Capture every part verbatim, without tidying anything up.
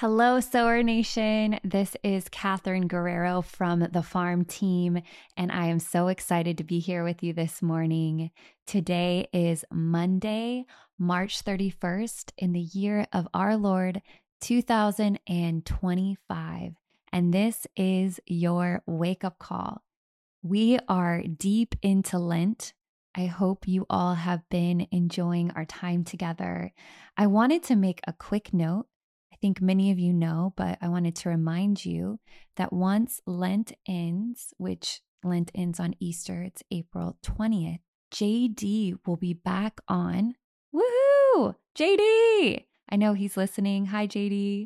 Hello, Sower Nation. This is Catherine Guerrero from the Farm Team, and I am so excited to be here with you this morning. Today is Monday, March thirty-first, in the year of our Lord, two thousand twenty-five, and this is your wake-up call. We are deep into Lent. I hope you all have been enjoying our time together. I wanted to make a quick note. I think many of you know, but I wanted to remind you that once Lent ends, which Lent ends on Easter, it's April twentieth, J D will be back on. Woohoo! J D! I know he's listening. Hi, J D.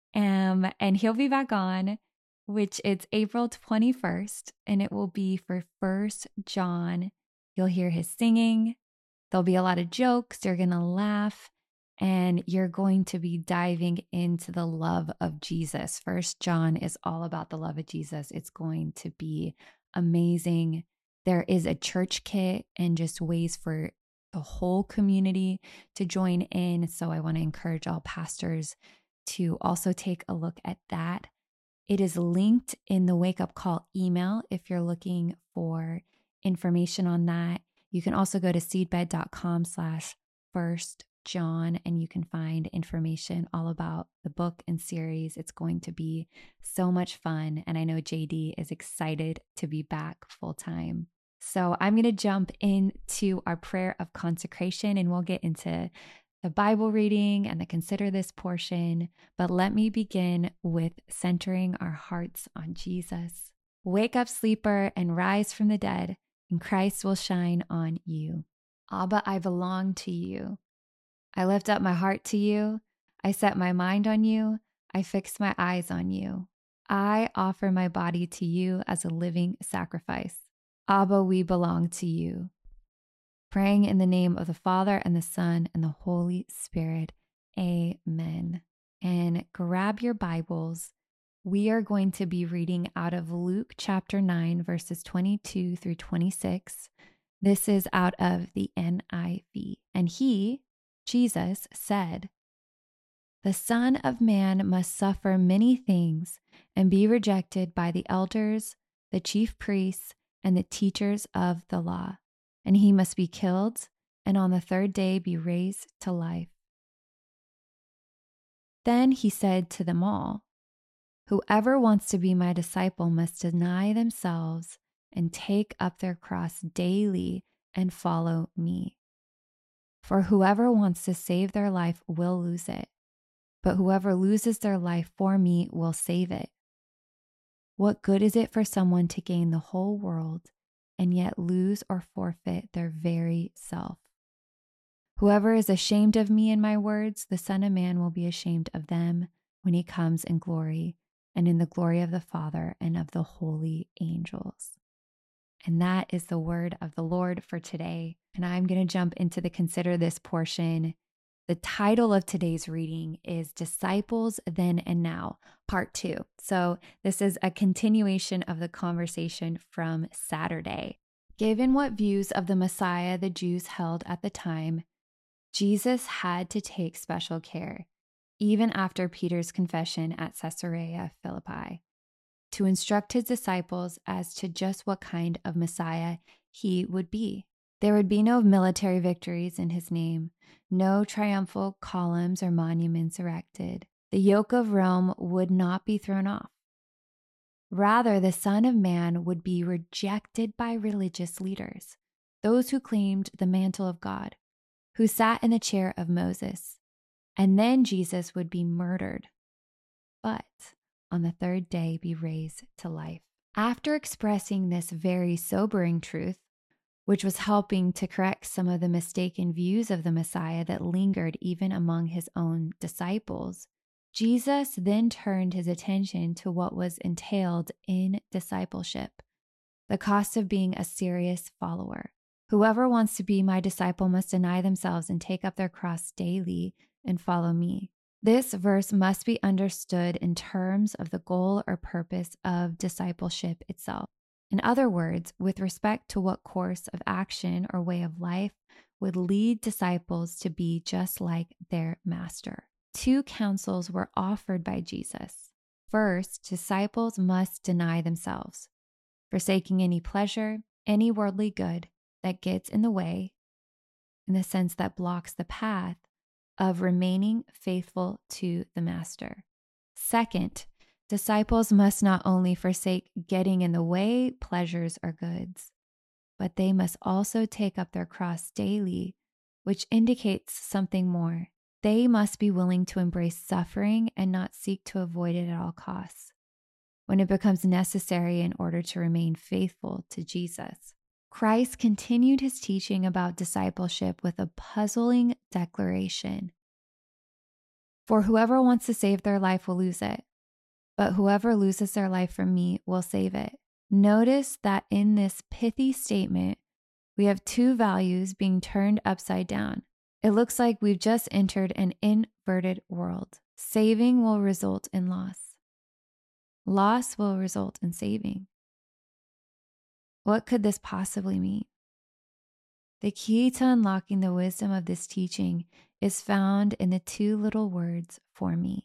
Um, and he'll be back on, which it's April twenty-first, and it will be for First John. You'll hear his singing. There'll be a lot of jokes. You're going to laugh. And you're going to be diving into the love of Jesus. First John is all about the love of Jesus. It's going to be amazing. There is a church kit and just ways for the whole community to join in. So I want to encourage all pastors to also take a look at that. It is linked in the Wake Up Call email if you're looking for information on that. You can also go to seedbed.com slash first John, and you can find information all about the book and series. It's going to be so much fun. And I know J D is excited to be back full time. So I'm going to jump into our prayer of consecration, and we'll get into the Bible reading and the consider this portion. But let me begin with centering our hearts on Jesus. Wake up, sleeper, and rise from the dead, and Christ will shine on you. Abba, I belong to you. I lift up my heart to you. I set my mind on you. I fix my eyes on you. I offer my body to you as a living sacrifice. Abba, we belong to you. Praying in the name of the Father and the Son and the Holy Spirit. Amen. And grab your Bibles. We are going to be reading out of Luke chapter nine, verses twenty-two through twenty-six. This is out of the N I V. And he, Jesus, said, "The Son of Man must suffer many things and be rejected by the elders, the chief priests, and the teachers of the law. And he must be killed, and on the third day be raised to life." Then he said to them all, "Whoever wants to be my disciple must deny themselves and take up their cross daily and follow me. For whoever wants to save their life will lose it, but whoever loses their life for me will save it. What good is it for someone to gain the whole world and yet lose or forfeit their very self? Whoever is ashamed of me and my words, the Son of Man will be ashamed of them when he comes in glory and in the glory of the Father and of the holy angels." And that is the word of the Lord for today. And I'm going to jump into the consider this portion. The title of today's reading is Disciples Then and Now, Part two. So this is a continuation of the conversation from Saturday. Given what views of the Messiah the Jews held at the time, Jesus had to take special care, even after Peter's confession at Caesarea Philippi, to instruct his disciples as to just what kind of Messiah he would be. There would be no military victories in his name, no triumphal columns or monuments erected. The yoke of Rome would not be thrown off. Rather, the Son of Man would be rejected by religious leaders, those who claimed the mantle of God, who sat in the chair of Moses. And then Jesus would be murdered, but on the third day be raised to life. After expressing this very sobering truth, which was helping to correct some of the mistaken views of the Messiah that lingered even among his own disciples, Jesus then turned his attention to what was entailed in discipleship, the cost of being a serious follower. Whoever wants to be my disciple must deny themselves and take up their cross daily and follow me. This verse must be understood in terms of the goal or purpose of discipleship itself. In other words, with respect to what course of action or way of life would lead disciples to be just like their master. two counsels were offered by Jesus. First, disciples must deny themselves, forsaking any pleasure, any worldly good that gets in the way, in the sense that blocks the path of remaining faithful to the Master. Second, disciples must not only forsake getting in the way pleasures or goods, but they must also take up their cross daily, which indicates something more. They must be willing to embrace suffering and not seek to avoid it at all costs when it becomes necessary in order to remain faithful to Jesus. Christ continued his teaching about discipleship with a puzzling declaration. For whoever wants to save their life will lose it, but whoever loses their life for me will save it. Notice that in this pithy statement, we have two values being turned upside down. It looks like we've just entered an inverted world. Saving will result in loss. Loss will result in saving. What could this possibly mean? The key to unlocking the wisdom of this teaching is found in the two little words, "for me."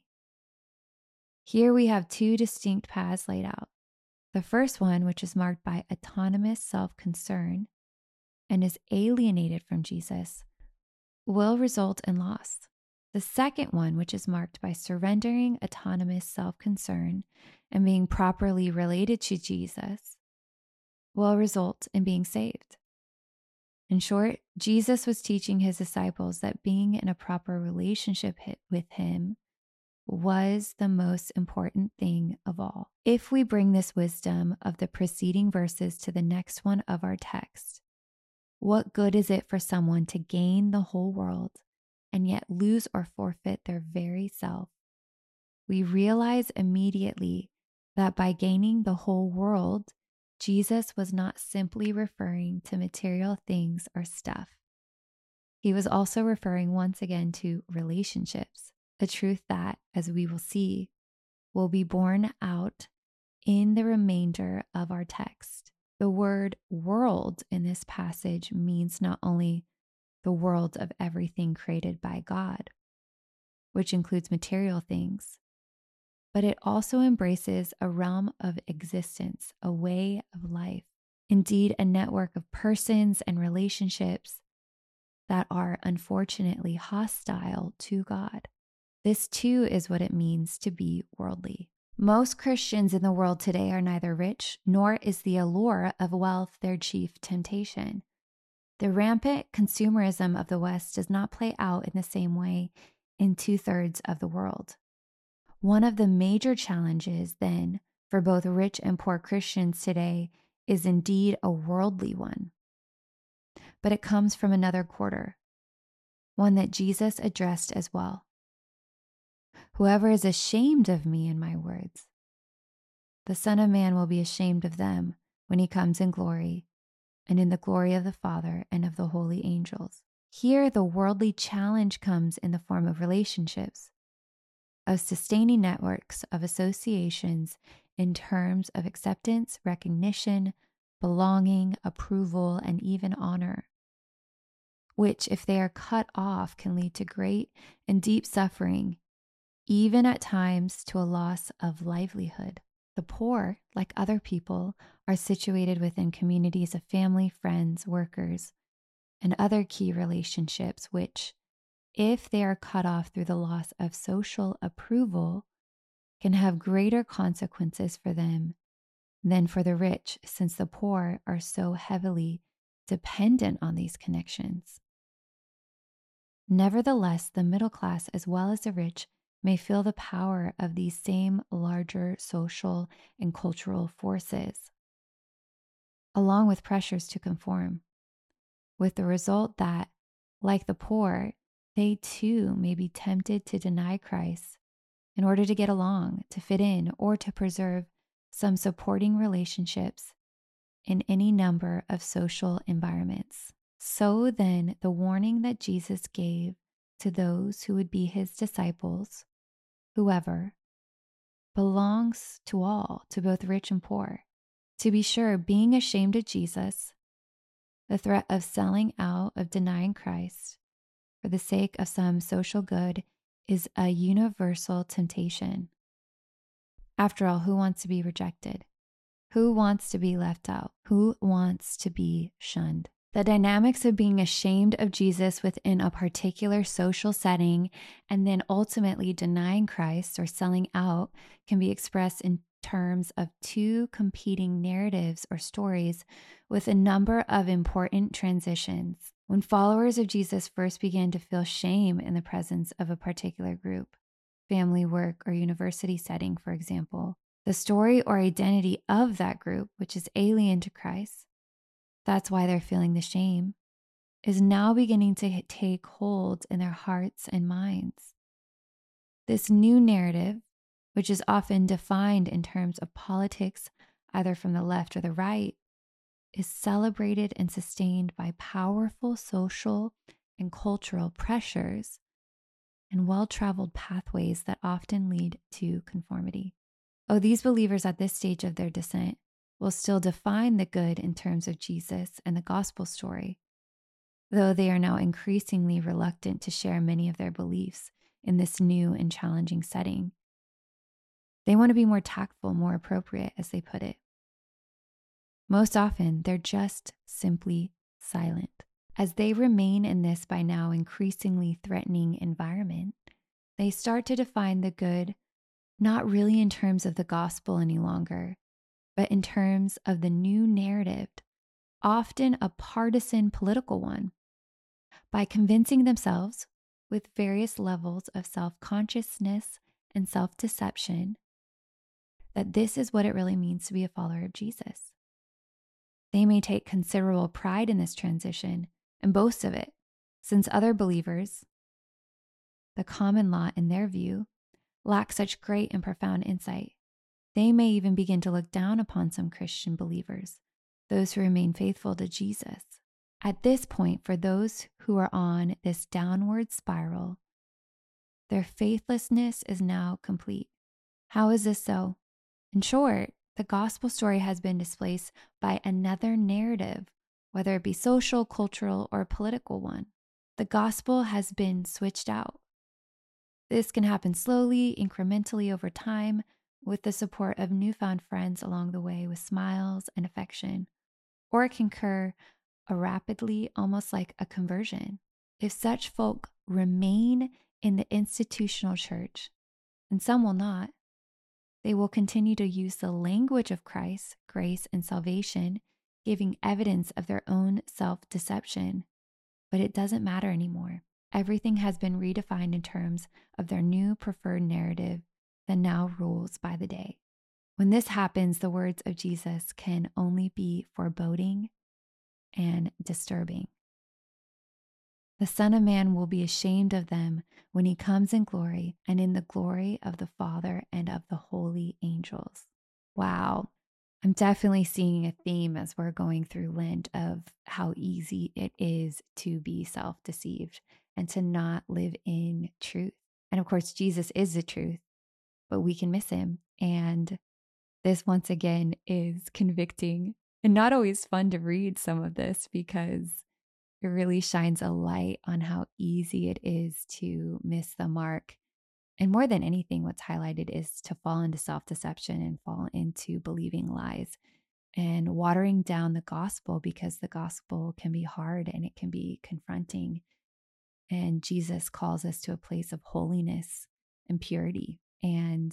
Here we have two distinct paths laid out. The first one, which is marked by autonomous self-concern and is alienated from Jesus, will result in loss. The second one, which is marked by surrendering autonomous self-concern and being properly related to Jesus, will result in being saved. In short, Jesus was teaching his disciples that being in a proper relationship with him was the most important thing of all. If we bring this wisdom of the preceding verses to the next one of our text, what good is it for someone to gain the whole world and yet lose or forfeit their very self? We realize immediately that by gaining the whole world, Jesus was not simply referring to material things or stuff. He was also referring once again to relationships, a truth that, as we will see, will be borne out in the remainder of our text. The word world in this passage means not only the world of everything created by God, which includes material things, but it also embraces a realm of existence, a way of life, indeed a network of persons and relationships that are unfortunately hostile to God. This too is what it means to be worldly. Most Christians in the world today are neither rich, nor is the allure of wealth their chief temptation. The rampant consumerism of the West does not play out in the same way in two-thirds of the world. One of the major challenges, then, for both rich and poor Christians today is indeed a worldly one. But it comes from another quarter, one that Jesus addressed as well. Whoever is ashamed of me and my words, the Son of Man will be ashamed of them when he comes in glory and in the glory of the Father and of the holy angels. Here, the worldly challenge comes in the form of relationships, of sustaining networks of associations in terms of acceptance, recognition, belonging, approval, and even honor, which, if they are cut off, can lead to great and deep suffering, even at times to a loss of livelihood. The poor, like other people, are situated within communities of family, friends, workers, and other key relationships, which, if they are cut off through the loss of social approval, can have greater consequences for them than for the rich, since the poor are so heavily dependent on these connections. Nevertheless, the middle class, as well as the rich, may feel the power of these same larger social and cultural forces, along with pressures to conform, with the result that, like the poor, they too may be tempted to deny Christ in order to get along, to fit in, or to preserve some supporting relationships in any number of social environments. So then, the warning that Jesus gave to those who would be his disciples, whoever, belongs to all, to both rich and poor. To be sure, being ashamed of Jesus, the threat of selling out, of denying Christ for the sake of some social good is a universal temptation. After all, who wants to be rejected? Who wants to be left out? Who wants to be shunned? The dynamics of being ashamed of Jesus within a particular social setting and then ultimately denying Christ or selling out can be expressed in terms of two competing narratives or stories with a number of important transitions. When followers of Jesus first began to feel shame in the presence of a particular group, family, work, or university setting, for example, the story or identity of that group, which is alien to Christ, that's why they're feeling the shame, is now beginning to take hold in their hearts and minds. This new narrative, which is often defined in terms of politics, either from the left or the right, is celebrated and sustained by powerful social and cultural pressures and well-traveled pathways that often lead to conformity. Oh, these believers at this stage of their descent will still define the good in terms of Jesus and the gospel story, though they are now increasingly reluctant to share many of their beliefs in this new and challenging setting. They want to be more tactful, more appropriate, as they put it. Most often, they're just simply silent. As they remain in this by now increasingly threatening environment, they start to define the good not really in terms of the gospel any longer, but in terms of the new narrative, often a partisan political one, by convincing themselves with various levels of self-consciousness and self-deception that this is what it really means to be a follower of Jesus. They may take considerable pride in this transition and boast of it, since other believers, the common lot in their view, lack such great and profound insight. They may even begin to look down upon some Christian believers, those who remain faithful to Jesus. At this point, for those who are on this downward spiral, their faithlessness is now complete. How is this so? In short, the gospel story has been displaced by another narrative, whether it be social, cultural, or political one. The gospel has been switched out. This can happen slowly, incrementally over time, with the support of newfound friends along the way with smiles and affection, or it can occur rapidly, almost like a conversion. If such folk remain in the institutional church, and some will not, they will continue to use the language of Christ, grace, and salvation, giving evidence of their own self-deception. But it doesn't matter anymore. Everything has been redefined in terms of their new preferred narrative that now rules by the day. When this happens, the words of Jesus can only be foreboding and disturbing. The Son of Man will be ashamed of them when he comes in glory and in the glory of the Father and of the holy angels. Wow. I'm definitely seeing a theme as we're going through Lent of how easy it is to be self-deceived and to not live in truth. And of course, Jesus is the truth, but we can miss him. And this once again is convicting and not always fun to read some of this because it really shines a light on how easy it is to miss the mark. And more than anything, what's highlighted is to fall into self-deception and fall into believing lies and watering down the gospel, because the gospel can be hard and it can be confronting. And Jesus calls us to a place of holiness and purity. And,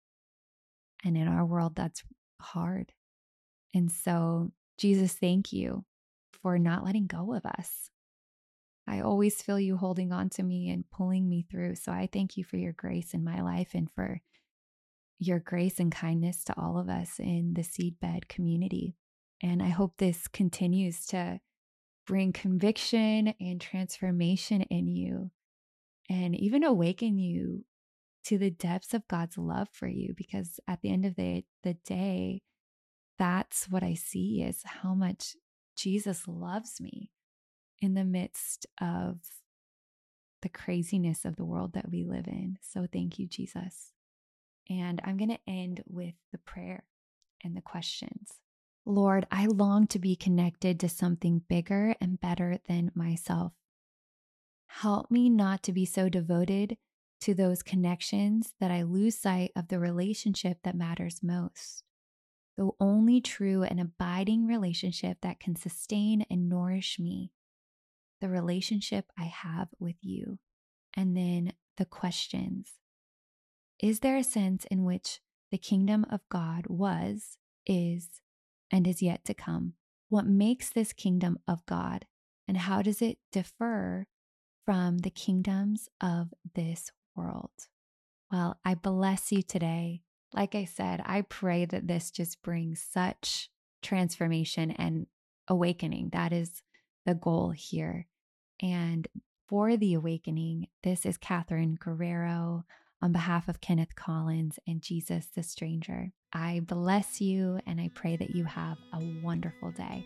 and in our world, that's hard. And so, Jesus, thank you for not letting go of us. I always feel you holding on to me and pulling me through. So I thank you for your grace in my life and for your grace and kindness to all of us in the Seedbed community. And I hope this continues to bring conviction and transformation in you and even awaken you to the depths of God's love for you. Because at the end of the, the day, that's what I see is how much Jesus loves me in the midst of the craziness of the world that we live in. So thank you, Jesus. And I'm going to end with the prayer and the questions. Lord, I long to be connected to something bigger and better than myself. Help me not to be so devoted to those connections that I lose sight of the relationship that matters most. The only true and abiding relationship that can sustain and nourish me, the relationship I have with you. And then the questions. Is there a sense in which the kingdom of God was, is, and is yet to come? What makes this kingdom of God, and how does it differ from the kingdoms of this world? Well, I bless you today. Like I said, I pray that this just brings such transformation and awakening. That is the goal here. And for the awakening, this is Catherine Guerrero on behalf of Kenneth Collins and Jesus the Stranger. I bless you and I pray that you have a wonderful day.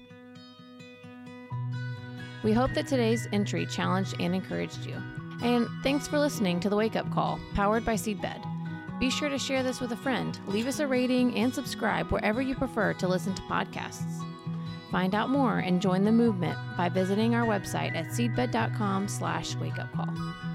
We hope that today's entry challenged and encouraged you. And thanks for listening to The Wake Up Call, powered by Seedbed. Be sure to share this with a friend, leave us a rating, and subscribe wherever you prefer to listen to podcasts. Find out more and join the movement by visiting our website at seedbed dot com slash wake up call.